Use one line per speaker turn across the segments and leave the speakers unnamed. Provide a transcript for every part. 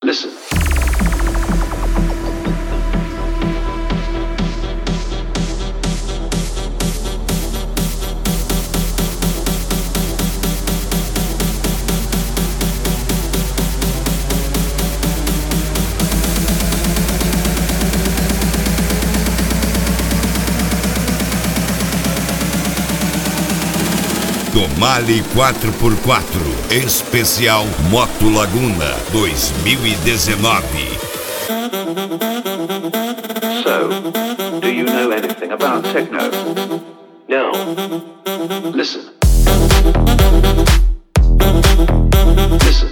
Listen.
Tomale 4x4, especial Moto Laguna 2019.
So, do you know anything about techno? No. Listen. Listen.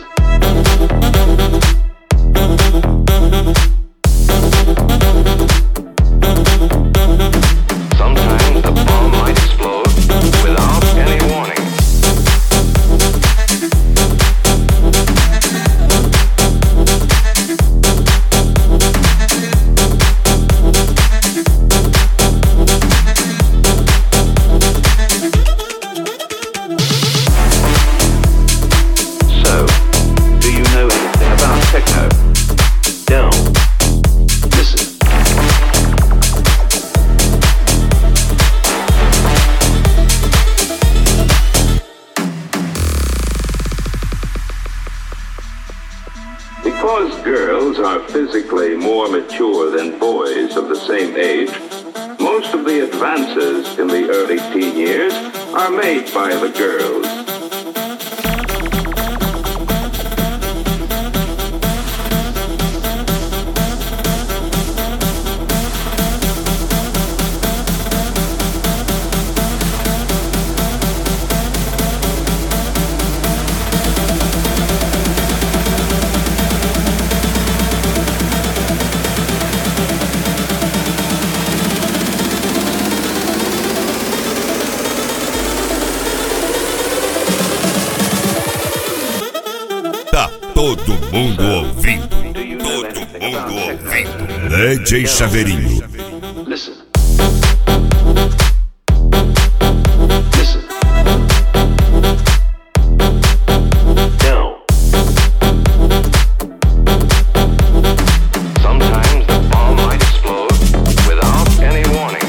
Sometimes the bomb might explode without any warning. So, do you know anything about techno? No. Listen.
Because girls are physically more mature than boys of the same age, most of the advances in the early teen years are made by the girls.
Tá todo mundo ouvindo. Todo mundo ouvindo. DJ Chaveirinho.
Listen. Listen. No. Sometimes the bomb might explode without any warning.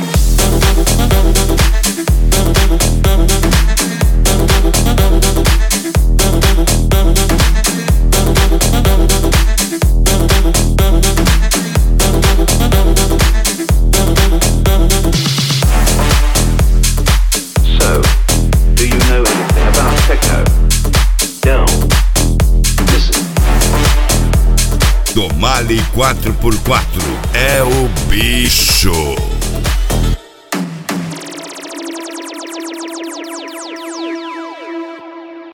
So, do you know anything about techno? No. Listen.
Tomale 4x4 é o bicho.